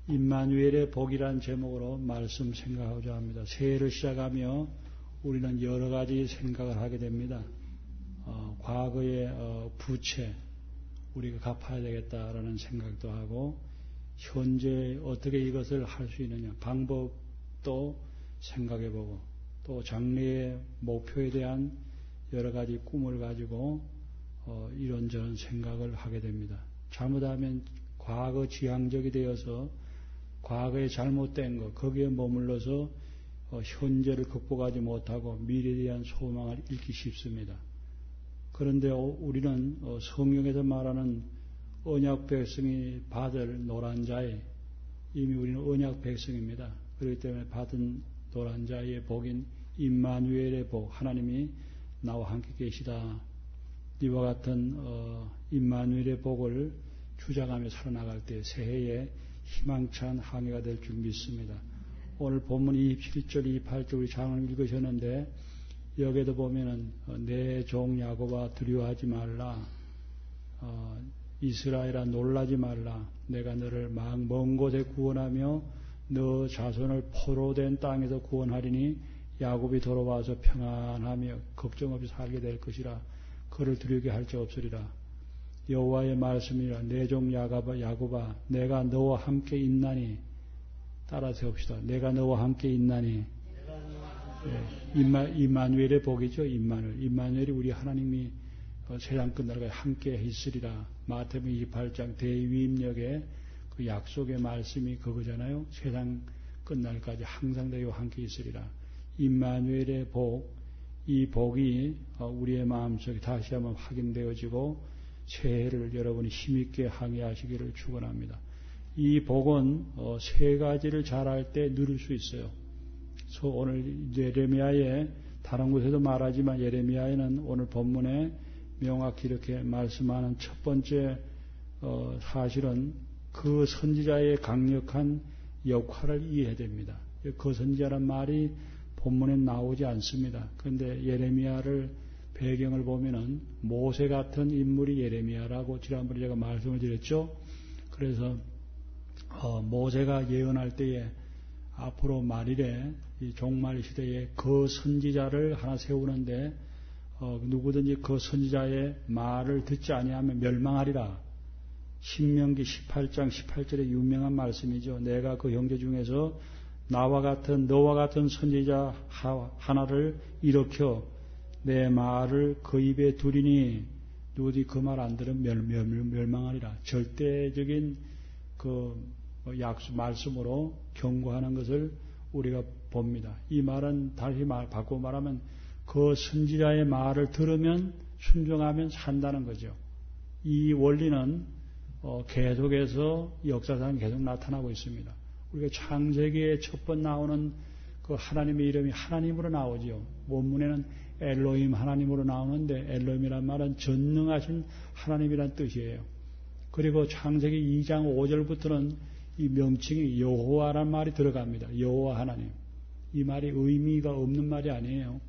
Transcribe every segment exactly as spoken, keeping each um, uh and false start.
임마누엘의 복이란 제목으로 말씀 생각하고자 합니다. 새해를 시작하며 우리는 여러 가지 생각을 하게 됩니다. 어, 과거의 어, 부채 우리가 갚아야 되겠다라는 생각도 하고 현재 어떻게 이것을 할 수 있느냐 방법도 생각해보고 또 장래의 목표에 대한 여러 가지 꿈을 가지고 어, 이런저런 생각을 하게 됩니다. 잘못하면 과거 지향적이 되어서 과거에 잘못된 것 거기에 머물러서 어, 현재를 극복하지 못하고 미래에 대한 소망을 잃기 쉽습니다. 그런데 어, 우리는 어, 성경에서 말하는 언약 백성이 받을 노란 자에 이미 우리는 언약 백성입니다. 그렇기 때문에 받은 노란 자의 복인 임마누엘의 복 하나님이 나와 함께 계시다. 이와 같은 어, 임마누엘의 복을 주장하며 살아나갈 때 새해에 희망찬 항해가 될 줄 믿습니다. 오늘 본문 이십칠 절 이십팔 절 우리 장을 읽으셨는데 여기에도 보면은 내 종 야곱아 두려워하지 말라. 어, 이스라엘아 놀라지 말라. 내가 너를 막 먼 곳에 구원하며 너 자손을 포로된 땅에서 구원하리니 야곱이 돌아와서 평안하며 걱정 없이 살게 될 것이라. 그를 두렵게 할 자 없으리라. 여호와의 말씀이라. 내 종 야곱아, 야곱아 내가 너와 함께 있나니. 따라서 해봅시다. 내가 너와 함께 있나니. 예, 임마, 임마누엘의 복이죠. 임마누엘. 임마누엘이 우리 하나님이 어, 세상 끝날까지 함께 있으리라. 마태복음 이십팔 장 대위임역의 그 약속의 말씀이 그거잖아요. 세상 끝날까지 항상 너희와 함께 있으리라. 임마누엘의 복, 이 복이 어, 우리의 마음속에 다시 한번 확인되어지고 새해를 여러분이 힘있게 항해하시기를 축원합니다. 이 복은 어, 세 가지를 잘할 때 누릴 수 있어요. 그래서 오늘 예레미야에 다른 곳에도 말하지만 예레미야에는 오늘 본문에 명확히 이렇게 말씀하는 첫 번째 어, 사실은 그 선지자의 강력한 역할을 이해해야 됩니다. 그 선지자란 말이 본문에 나오지 않습니다. 그런데 예레미야를 배경을 보면은 모세 같은 인물이 예레미야라고 지난번에 제가 말씀을 드렸죠. 그래서 어, 모세가 예언할 때에 앞으로 말일에 이 종말 시대에 그 선지자를 하나 세우는데 어, 누구든지 그 선지자의 말을 듣지 아니하면 멸망하리라. 신명기 십팔 장 십팔 절의 유명한 말씀이죠. 내가 그 형제 중에서 나와 같은 너와 같은 선지자 하나를 일으켜 내 말을 그 입에 두리니 누구든지 그 말 안 들으면 멸, 멸, 멸망하리라. 절대적인 그 약속 말씀으로 경고하는 것을 우리가 봅니다. 이 말은 다시 말 바꾸어 말하면 그 선지자의 말을 들으면 순종하면 산다는 거죠. 이 원리는 어, 계속해서 역사상 계속 나타나고 있습니다. 우리가 창세기에 첫 번 나오는 그 하나님의 이름이 하나님으로 나오죠. 원문에는 엘로힘 하나님으로 나오는데 엘로힘이란 말은 전능하신 하나님이란 뜻이에요. 그리고 창세기 이 장 오 절부터는 이 명칭이 여호와란 말이 들어갑니다. 여호와 하나님. 이 말이 의미가 없는 말이 아니에요.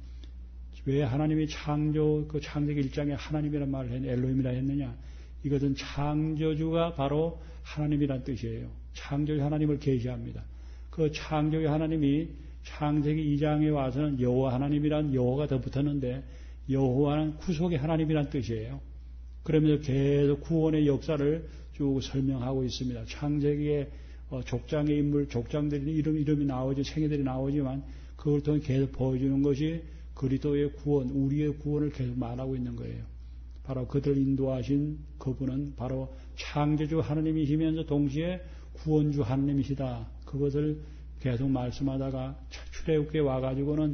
왜 하나님이 창조 그 창세기 일 장에 하나님이란 말을 했냐, 엘로힘이라 했느냐? 이것은 창조주가 바로 하나님이란 뜻이에요. 창조주 하나님을 계시합니다. 그 창조주 하나님이 창세기 이 장에 와서는 여호와 하나님이란 여호와가 더 붙었는데 여호와는 구속의 하나님이란 뜻이에요. 그러면서 계속 구원의 역사를 쭉 설명하고 있습니다. 창세기에 족장의 인물, 족장들이 이름, 이름이 나오죠. 생애들이 나오지만 그걸 통해 계속 보여주는 것이 그리스도의 구원, 우리의 구원을 계속 말하고 있는 거예요. 바로 그들 인도하신 그분은 바로 창조주 하나님이시면서 동시에 구원주 하나님이시다. 그것을 계속 말씀하다가 출애굽에 와가지고는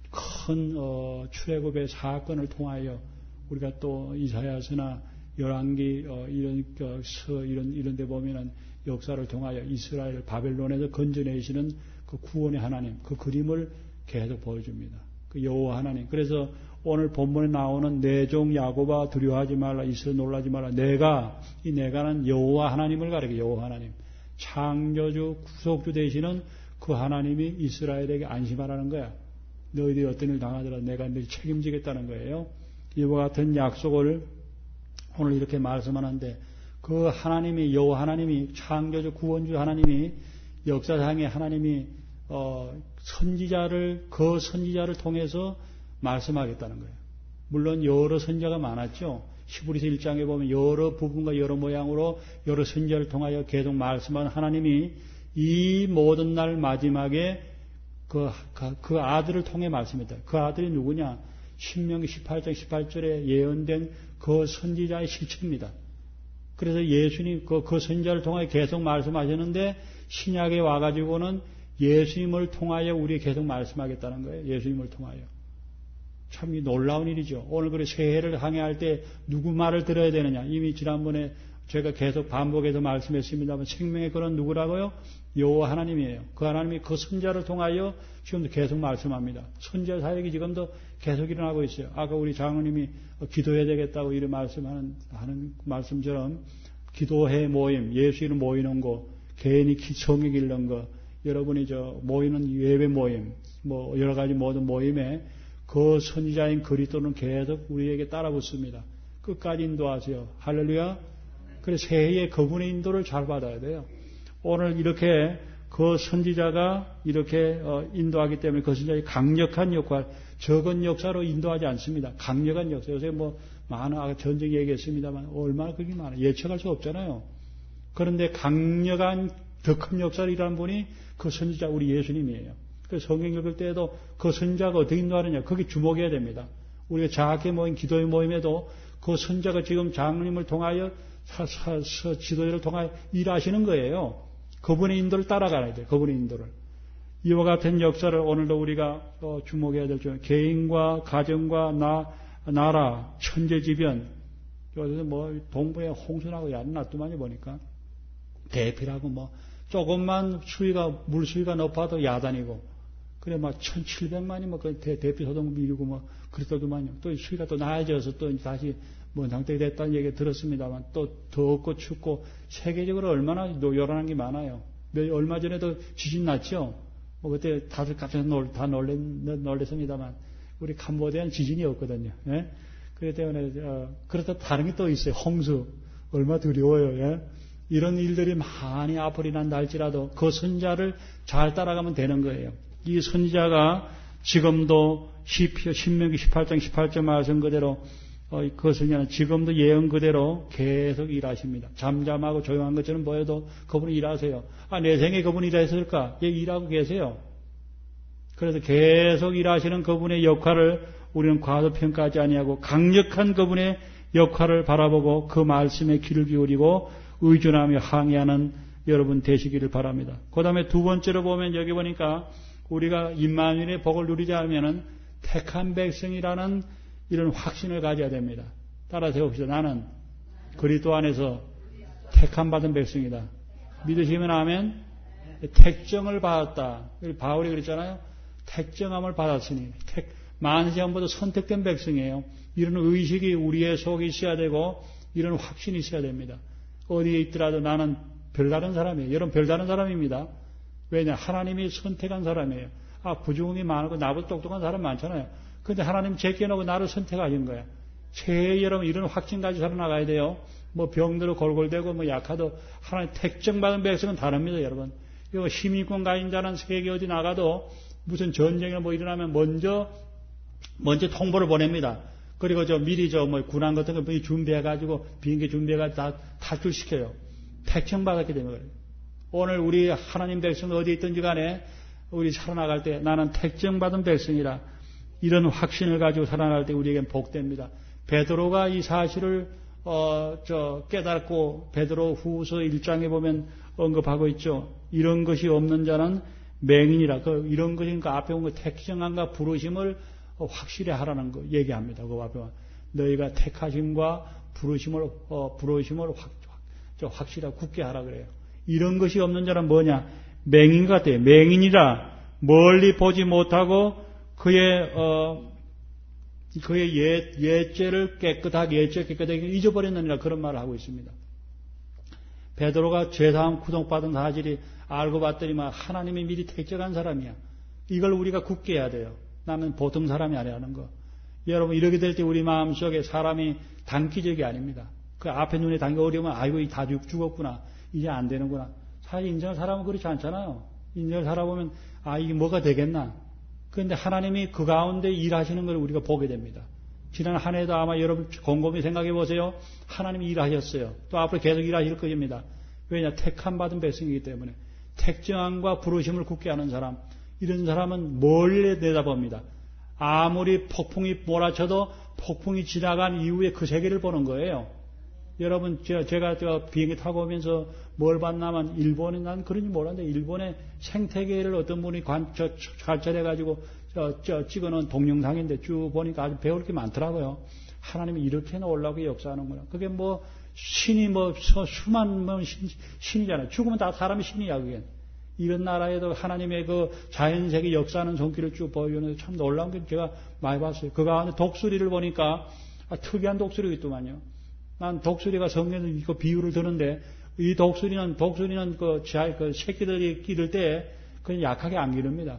큰 어, 출애굽의 사건을 통하여 우리가 또 이사야서나 열왕기 어, 이런 어, 서 이런 이런 데 보면은 역사를 통하여 이스라엘 바벨론에서 건져내시는 그 구원의 하나님 그 그림을 계속 보여줍니다. 그 여호와 하나님. 그래서 오늘 본문에 나오는 내 종 야곱아 두려워하지 말라 이스라엘 놀라지 말라. 내가 이 내가는 여호와 하나님을 가리켜 여호와 하나님. 창조주 구속주 되시는 그 하나님이 이스라엘에게 안심하라는 거야. 너희들이 어떤 일 당하더라도 내가 너희 책임지겠다는 거예요. 이와 같은 약속을 오늘 이렇게 말씀하는데 그 하나님이 여호와 하나님이 창조주 구원주 하나님이 역사상에 하나님이 어, 선지자를 그 선지자를 통해서 말씀하겠다는 거예요. 물론 여러 선지자가 많았죠. 히브리서 일 장에 보면 여러 부분과 여러 모양으로 여러 선지자를 통하여 계속 말씀하는 하나님이 이 모든 날 마지막에 그, 그 아들을 통해 말씀했다. 그 아들이 누구냐? 신명기 십팔 장 십팔 절에 예언된 그 선지자의 실체입니다. 그래서 예수님 그, 그 선지자를 통하여 계속 말씀하셨는데 신약에 와가지고는 예수님을 통하여 우리에게 계속 말씀하겠다는 거예요. 예수님을 통하여. 참 놀라운 일이죠. 오늘 그래 새해를 항해할 때 누구 말을 들어야 되느냐. 이미 지난번에 제가 계속 반복해서 말씀했습니다만 생명의 근원 누구라고요? 여호와 하나님이에요. 그 하나님이 그 선지자를 통하여 지금도 계속 말씀합니다. 선지자 사역이 지금도 계속 일어나고 있어요. 아까 우리 장로님이 기도해야 되겠다고 이런 말씀하는 하는 말씀처럼 기도회 모임, 예수 이름 모이는 거, 개인이 성경 읽는 거, 여러분이 저 모이는 예배 모임, 뭐 여러 가지 모든 모임에 그 선지자인 그리스도는 계속 우리에게 따라붙습니다. 끝까지 인도하세요. 할렐루야. 그래서 새해에 그분의 인도를 잘 받아야 돼요. 오늘 이렇게 그 선지자가 이렇게 인도하기 때문에 그 선지자의 강력한 역할, 적은 역사로 인도하지 않습니다. 강력한 역사. 요새 뭐 많은 아까 전쟁 얘기했습니다만 얼마나 그게 많아요. 예측할 수 없잖아요. 그런데 강력한 더 큰 역사를 일하는 분이 그 선지자 우리 예수님이에요. 그래서 성경 읽을 때에도 그 선지자가 어떻게 인도하느냐 거기 주목해야 됩니다. 우리가 작게 모인 기도의 모임에도 그 선지자가 지금 장로님을 통하여 사, 사, 사, 지도자를 통하여 일하시는 거예요. 그분의 인도를 따라가야 돼요. 그분의 인도를. 이와 같은 역사를 오늘도 우리가 주목해야 될 줄. 개인과 가정과 나, 나라, 천재지변. 요새 뭐 동부에 홍수나고 야는 놔두만이 보니까 대피라고 뭐 조금만 수위가 물 수위가 높아도 야단이고 그래 막 천칠백만이 뭐 그 대피 소동 밀고 뭐 그랬더만요. 또 수위가 또 나아져서 또 다시 뭐 상태가 됐다는 얘기 들었습니다만 또 덥고 춥고 세계적으로 얼마나 요란한 게 많아요. 얼마 전에도 지진 났죠. 뭐 그때 다들 깜짝 놀, 다 놀랬, 놀랬습니다만 우리 캄보디아는 지진이 없거든요. 예? 그렇기 때문에 어, 그렇다 다른 게 또 있어요. 홍수 얼마 두려워요. 예? 이런 일들이 많이 앞으로 난다 할지라도 그 선지자를 잘 따라가면 되는 거예요. 이 선지자가 지금도 시편, 신명기 십팔 장 십팔 절 말씀 그대로 어, 그 선지자는 지금도 예언 그대로 계속 일하십니다. 잠잠하고 조용한 것처럼 보여도 그분이 일하세요. 아, 내 생에 그분이 일했을까? 예, 일하고 계세요. 그래서 계속 일하시는 그분의 역할을 우리는 과소평가하지 아니하고 강력한 그분의 역할을 바라보고 그 말씀에 귀를 기울이고 의존하며 항해하는 여러분 되시기를 바랍니다. 그 다음에 두 번째로 보면 여기 보니까 우리가 임마누엘의 복을 누리자 하면은 택한 백성이라는 이런 확신을 가져야 됩니다. 따라서 해봅시다. 나는 그리스도 안에서 택함 받은 백성이다. 믿으시면 아멘. 택정을 받았다. 바울이 그랬잖아요. 택정함을 받았으니 택, 만시험보다 선택된 백성이에요. 이런 의식이 우리의 속에 있어야 되고 이런 확신이 있어야 됩니다. 어디에 있더라도 나는 별다른 사람이에요. 여러분 별다른 사람입니다. 왜냐? 하나님이 선택한 사람이에요. 아, 부중이 많고 나보다 똑똑한 사람 많잖아요. 그런데 하나님 제껴놓고 나를 선택하신 거야. 새해 여러분 이런 확신 가지고 살아나가야 돼요. 뭐 병들어 골골대고 뭐 약하도 하나님 택정받은 백성은 다릅니다. 여러분. 이거 시민권 가진 자는 세계 어디 나가도 무슨 전쟁이나 뭐 일어나면 먼저 먼저 통보를 보냅니다. 그리고 저 미리 저 뭐 군함 같은 거 준비해가지고 비행기 준비해가지고 다 탈출시켜요. 택정받았기 때문에 그래요. 오늘 우리 하나님 백성 어디 있든지 간에 우리 살아나갈 때 나는 택정받은 백성이라 이런 확신을 가지고 살아나갈 때 우리에겐 복됩니다. 베드로가 이 사실을 어, 저 깨닫고 베드로 후서 일 장에 보면 언급하고 있죠. 이런 것이 없는 자는 맹인이라. 그 이런 것이 그러니까 앞에 온 거 택정함과 부르심을 확실히 하라는 거 얘기합니다. 그 앞에 너희가 택하심과 부르심을 어, 부르심을 확, 확, 확실하게 굳게 하라 그래요. 이런 것이 없는 자는 뭐냐? 맹인 같아요. 맹인이라 멀리 보지 못하고 그의 어, 그의 옛 옛죄를 깨끗하게 옛죄 깨끗하게 잊어버렸느니라 그런 말을 하고 있습니다. 베드로가 죄사함 구속받은 사실이 알고 봤더니만 하나님이 미리 택정한 사람이야. 이걸 우리가 굳게 해야 돼요. 나는 보통 사람이 아니라는 거. 여러분 이렇게 될 때 우리 마음속에 사람이 단기적이 아닙니다. 그 앞에 눈에 담겨 어려우면 아이고 다 죽었구나. 이제 안 되는구나. 사실 인생을 살아보면 그렇지 않잖아요. 인생을 살아보면 아 이게 뭐가 되겠나. 그런데 하나님이 그 가운데 일하시는 걸 우리가 보게 됩니다. 지난 한 해도 아마 여러분 곰곰이 생각해 보세요. 하나님이 일하셨어요. 또 앞으로 계속 일하실 것입니다. 왜냐? 택함 받은 백성이기 때문에. 택정함과 부르심을 굳게 하는 사람. 이런 사람은 멀리 내다봅니다. 아무리 폭풍이 몰아쳐도 폭풍이 지나간 이후에 그 세계를 보는 거예요. 여러분, 제가 저 비행기 타고 오면서 뭘 봤냐면, 일본에 난 그런지 몰랐는데, 일본의 생태계를 어떤 분이 관, 저, 관찰해가지고, 저, 저, 찍어 놓은 동영상인데 쭉 보니까 아주 배울 게 많더라고요. 하나님이 이렇게 놀라게 역사하는구나. 그게 뭐, 신이 뭐, 수만 명 신, 신이잖아요. 죽으면 다 사람이 신이야, 그게. 이런 나라에도 하나님의 그 자연세계 역사하는 손길을 쭉 보여주는데 참 놀라운 게 제가 많이 봤어요. 그 가운데 독수리를 보니까, 아, 특이한 독수리가 있더만요. 난 독수리가 성경에서 이거 비유를 드는데, 이 독수리는, 독수리는 그, 그 새끼들이 기를 때, 그냥 약하게 안 기릅니다.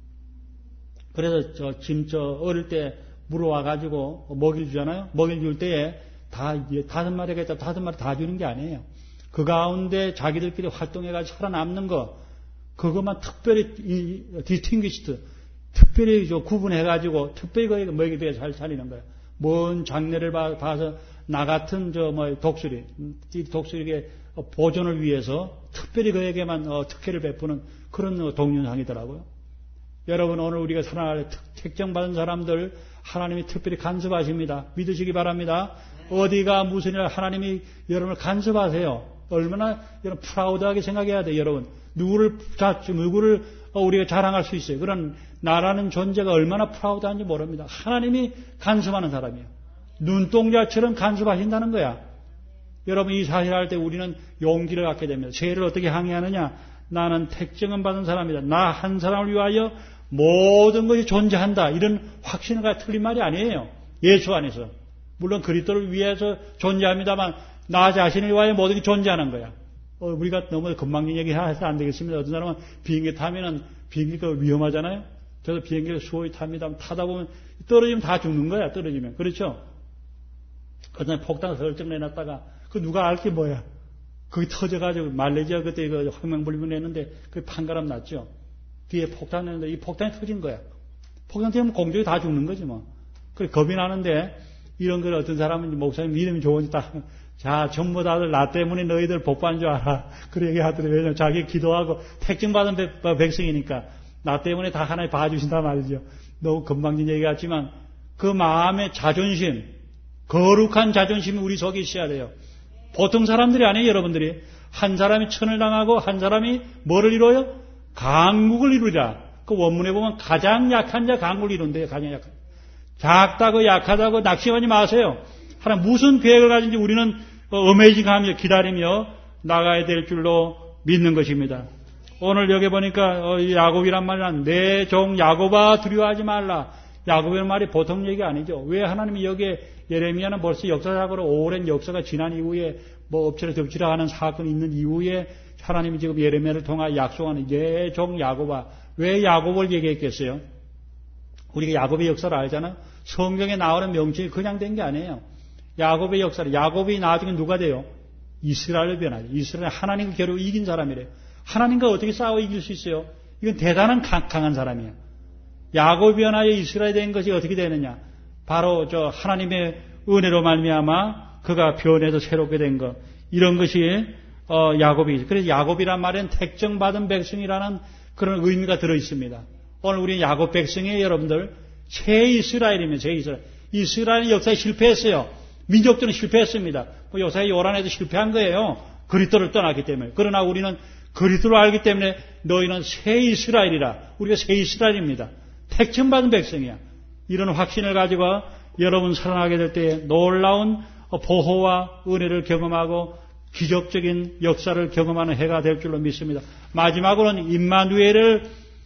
그래서 저, 짐, 저, 어릴 때 물어와가지고 먹이를 주잖아요? 먹이를 줄 때에 다, 다섯 마리가 있다, 다섯 마리 다 주는 게 아니에요. 그 가운데 자기들끼리 활동해가지고 살아남는 거, 그것만 특별히, 이, 디스팅기시트, 특별히 저 구분해가지고, 특별히 거기 먹이들에 잘 살리는 거예요. 먼 장래를 봐, 봐서, 나 같은 저 뭐 독수리, 이 독수리에게 보존을 위해서 특별히 그에게만 어, 특혜를 베푸는 그런 어, 동영상이더라고요. 여러분 오늘 우리가 살아갈 택정받은 사람들 하나님이 특별히 간섭하십니다. 믿으시기 바랍니다. 어디가 무슨 일 하나님이 여러분을 간섭하세요. 얼마나 여러분 프라우드하게 생각해야 돼요. 여러분 누구를 자 누구를 어, 우리가 자랑할 수 있어요. 그런 나라는 존재가 얼마나 프라우드한지 모릅니다. 하나님이 간섭하는 사람이에요. 눈동자처럼 간섭하신다는 거야. 여러분 이 사실을 할 때 우리는 용기를 갖게 됩니다. 죄를 어떻게 항의하느냐? 나는 택정은 받은 사람이다. 나 한 사람을 위하여 모든 것이 존재한다. 이런 확신을 가지고 틀린 말이 아니에요. 예수 안에서. 물론 그리스도를 위해서 존재합니다만 나 자신을 위하여 모든 게 존재하는 거야. 어, 우리가 너무 건방진 얘기 해서 안 되겠습니다. 어떤 사람은 비행기 타면은 비행기가 위험하잖아요. 저도 비행기를 수호히 탑니다. 타다 보면 떨어지면 다 죽는 거야. 떨어지면. 그렇죠? 그다음에 폭탄 설정 내놨다가 그 누가 알 게 뭐야? 그게 터져가지고 말레이시아 그때 그 혁명불명 냈는데 그 판가람 났죠. 뒤에 폭탄 내는데 이 폭탄이 터진 거야. 폭탄 터지면 공중에 다 죽는 거지 뭐. 그래 겁이 나는데 이런 걸 어떤 사람은 목사님 믿음이 좋으니까 자 전부 다들 나 때문에 너희들 복받는 줄 알아. 그래 얘기하더래요. 왜냐면 자기 기도하고 택증받은 백성이니까 나 때문에 다 하나님 봐주신단 말이죠. 너무 건방진 얘기 같지만 그 마음의 자존심, 거룩한 자존심이 우리 속에 있어야 돼요. 보통 사람들이 아니에요, 여러분들이. 한 사람이 천을 당하고 한 사람이 뭐를 이뤄요? 강국을 이루자. 그 원문에 보면 가장 약한 자 강국을 이룬대요. 가장 약한. 작다고 약하다고 낙심하지 마세요. 하나님 무슨 계획을 가진지 우리는 어메이징하며 기다리며 나가야 될 줄로 믿는 것입니다. 오늘 여기 보니까 야곱이란 말은 내 종 야곱아 두려워하지 말라. 야곱이라는 말이 보통 얘기 아니죠. 왜 하나님이 여기에 예레미야는 벌써 역사적으로 오랜 역사가 지난 이후에 뭐 엎치려 덮치려 하는 사건이 있는 이후에 하나님이 지금 예레미야를 통하여 약속하는 내 종 야곱아. 왜 야곱을 얘기했겠어요? 우리가 야곱의 역사를 알잖아요. 성경에 나오는 명칭이 그냥 된 게 아니에요. 야곱의 역사를 야곱이 나중에 누가 돼요? 이스라엘을 변하죠. 이스라엘 하나님을 겨루 이긴 사람이래요. 하나님과 어떻게 싸워 이길 수 있어요? 이건 대단한 강한 사람이에요. 야곱이 변하여 이스라엘이 된 것이 어떻게 되느냐? 바로 저 하나님의 은혜로 말미암아 그가 변해서 새롭게 된 것. 이런 것이 어 야곱이. 그래서 야곱이란 말은 택정받은 백성이라는 그런 의미가 들어 있습니다. 오늘 우리 야곱 백성이에요, 여러분들. 새 이스라엘이면 새 이스라엘. 이스라엘이 역사에 실패했어요. 민족들은 실패했습니다. 뭐 요사이 요란에도 실패한 거예요. 그리스도를 떠났기 때문에. 그러나 우리는 그리스도를 알기 때문에 너희는 새 이스라엘이라. 우리가 새 이스라엘입니다. 택정받은 백성이야. 이런 확신을 가지고 여러분 살아나게 될 때 놀라운 보호와 은혜를 경험하고 기적적인 역사를 경험하는 해가 될 줄로 믿습니다. 마지막으로는 임마누엘을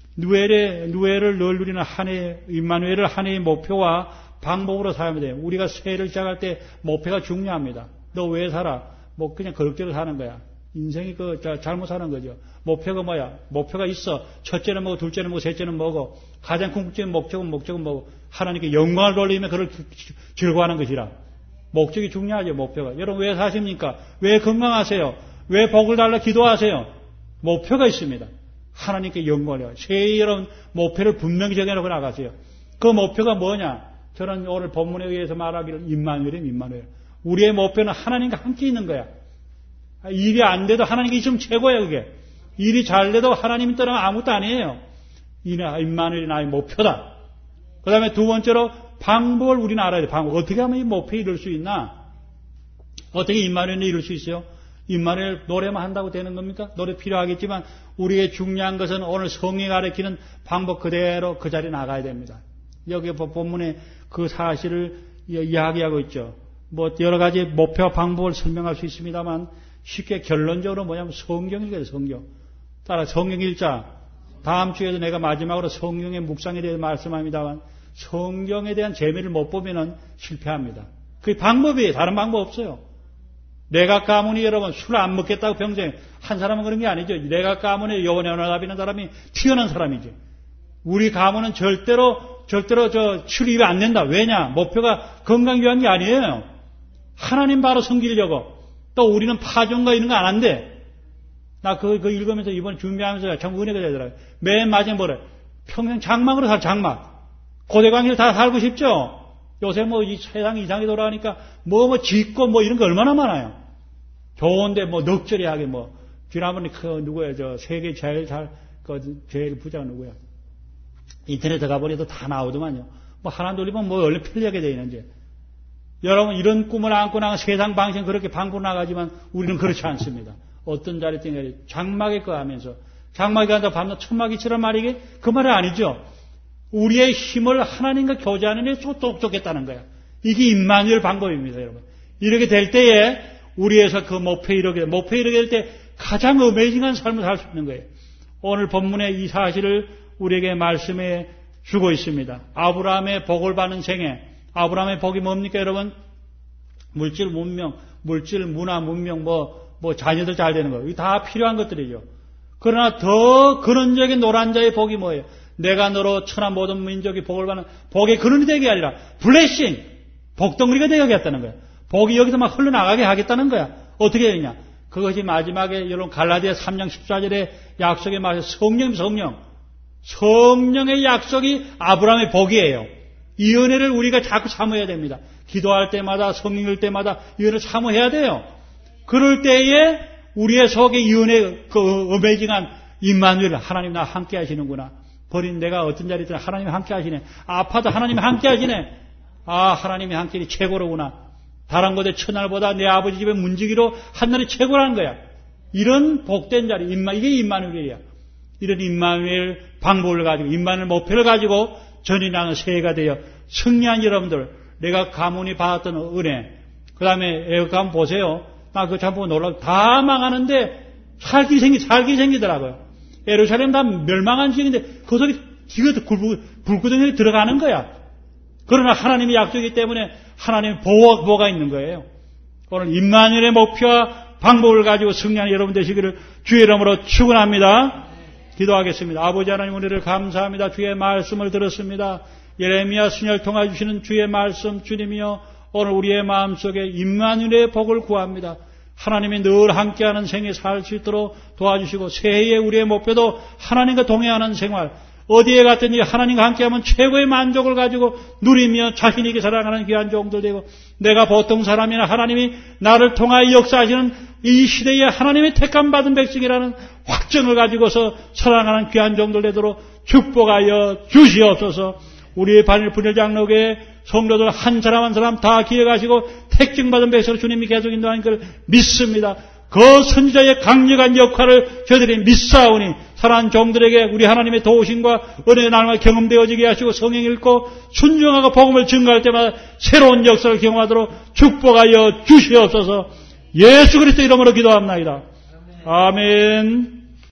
누엘의 누엘을 늘 누리는 한 해 임마누엘을 한 해의 목표와 방법으로 살면 돼요. 우리가 새해를 시작할 때 목표가 중요합니다. 너 왜 살아? 뭐 그냥 그럭저럭 사는 거야. 인생이 그 잘못 사는 거죠. 목표가 뭐야? 목표가 있어. 첫째는 뭐고 둘째는 뭐고 셋째는 뭐고 가장 궁극적인 목적은 목적은 뭐고 하나님께 영광을 돌리며 그를 즐거워하는 것이라. 목적이 중요하죠, 목표가. 여러분 왜 사십니까? 왜 건강하세요? 왜 복을 달라 기도하세요? 목표가 있습니다. 하나님께 영광을. 새해 여러분 목표를 분명히 정해놓고 나가세요. 그 목표가 뭐냐? 저는 오늘 본문에 의해서 말하기를 임마누엘이에요, 임마누엘. 우리의 목표는 하나님과 함께 있는 거야. 일이 안 돼도 하나님께 있으면 최고야, 그게. 일이 잘 돼도 하나님이 떠나면 아무것도 아니에요. 임마누엘이 나의 목표다. 그 다음에 두 번째로 방법을 우리는 알아야 돼. 방법. 어떻게 하면 이 목표에 이룰 수 있나? 어떻게 임마누엘을 이룰 수 있어요? 임마누엘 노래만 한다고 되는 겁니까? 노래 필요하겠지만 우리의 중요한 것은 오늘 성경이 가르치는 방법 그대로 그 자리에 나가야 됩니다. 여기 본문에 그 사실을 이야기하고 있죠. 뭐 여러 가지 목표와 방법을 설명할 수 있습니다만 쉽게 결론적으로 뭐냐면 성경이거든요. 성경. 따라 성경 일자. 다음 주에도 내가 마지막으로 성경의 묵상에 대해서 말씀합니다만 성경에 대한 재미를 못 보면은 실패합니다. 그게 방법이에요. 다른 방법 없어요. 내가 가문이 여러분 술 안 먹겠다고 평생 한 사람은 그런 게 아니죠. 내가 가문에 여원연합이는 사람이 튀어난 사람이지. 우리 가문은 절대로 절대로 저 출입이 안 된다. 왜냐? 목표가 건강 위한 게 아니에요. 하나님 바로 섬기려고. 또 우리는 파종과 이런 거 안 한대. 나 그거 그 읽으면서 이번에 준비하면서 참 은혜가 되더라고요. 맨 마지막에 뭐래? 평생 장막으로 살 장막. 고대강길 다 살고 싶죠? 요새 뭐 이 세상 이상이 돌아가니까 뭐 뭐 짓고 뭐 이런 거 얼마나 많아요. 좋은데 뭐 넉저리하게 뭐 지난번에 그 누구야 저 세계 제일 잘 그 제일 부자가 누구야? 인터넷 들어가 보니까 다 나오더만요. 뭐 하나 돌리면 뭐 원래 편리하게 돼 있는지. 여러분 이런 꿈을 안고 나가 세상 방식 그렇게 방고 나가지만 우리는 그렇지 않습니다. 어떤 자리 때문에 장막에 거 하면서 장막에 간다 밤낮 천막이처럼 말이게 그 말은 아니죠. 우리의 힘을 하나님과 교제하는 데 쫓겠다는 거야. 이게 임마누엘 방법입니다, 여러분. 이렇게 될 때에 우리에서 그 목표에 이르게 목표에 이르게 될 때 가장 어메이징한 삶을 살 수 있는 거예요. 오늘 본문의 이 사실을 우리에게 말씀해 주고 있습니다. 아브라함의 복을 받는 생애. 아브라함의 복이 뭡니까, 여러분? 물질, 문명, 물질, 문화, 문명, 뭐, 뭐, 자녀들 잘 되는 거. 이거 다 필요한 것들이죠. 그러나 더 근원적인 노란 자의 복이 뭐예요? 내가 너로 천하 모든 민족이 복을 받는 복의 근원이 되게 아니라 블레싱, 복덩어리가 되게 하겠다는 거야. 복이 여기서 막 흘러나가게 하겠다는 거야. 어떻게 되냐? 그것이 마지막에 여러분 갈라디아 삼 장 십사 절의 약속에 말해 성령, 성령. 성령의 약속이 아브라함의 복이에요. 이 은혜를 우리가 자꾸 사모해야 됩니다. 기도할 때마다 성령 읽을 때마다 이 은혜를 사모해야 돼요. 그럴 때에 우리의 속에 이 은혜 그 어메이징한 임마누엘 하나님 나 함께 하시는구나. 버린 내가 어떤 자리에 있든 하나님이 함께 하시네. 아파도 하나님이 함께 하시네. 아 하나님이 함께 하니 최고로구나. 다른 곳의 천하보다 내 아버지 집의 문지기로 하늘이 최고라는 거야. 이런 복된 자리 임마 이게 임마누엘이야. 이런 임마누엘 방법을 가지고 임마누엘 목표를 가지고 전인하는 새해가 되어 승리한 여러분들 내가 가문이 받았던 은혜 그 다음에 애국감 보세요. 나 그거 참 보고 놀라 다 망하는데 살기 생기 살기 생기더라고요. 예루살렘 다 멸망한 지역인데 그 속에 기가 불구덩이에 들어가는 거야. 그러나 하나님의 약속이기 때문에 하나님의 보호가 있는 거예요. 오늘 임마누엘의 목표와 방법을 가지고 승리하는 여러분 되시기를 주의 이름으로 축원합니다. 기도하겠습니다. 아버지 하나님 은혜를 감사합니다. 주의 말씀을 들었습니다. 예레미야 순혈 통해 주시는 주의 말씀 주님이여 오늘 우리의 마음속에 임마누엘의 복을 구합니다. 하나님이 늘 함께하는 생에 살 수 있도록 도와주시고 새해의 우리의 목표도 하나님과 동행하는 생활 어디에 갔든지 하나님과 함께하면 최고의 만족을 가지고 누리며 자신 있게 살아가는 귀한 종들 되고 내가 보통 사람이나 하나님이 나를 통하여 역사하시는 이 시대에 하나님의 택함 받은 백성이라는 확정을 가지고서 살아가는 귀한 종들 되도록 축복하여 주시옵소서. 우리의 반일 분열장로교회 성도들 한 사람 한 사람 다 기억하시고 택증받은 백성으로 주님이 계속 인도하는 걸 믿습니다. 그 선지자의 강력한 역할을 저희들이 믿사오니 사랑하는 종들에게 우리 하나님의 도우심과 은혜의 날마다 경험되어지게 하시고 성경 읽고 순종하고 복음을 증거할 때마다 새로운 역사를 경험하도록 축복하여 주시옵소서. 예수 그리스도 이름으로 기도합니다. 아멘.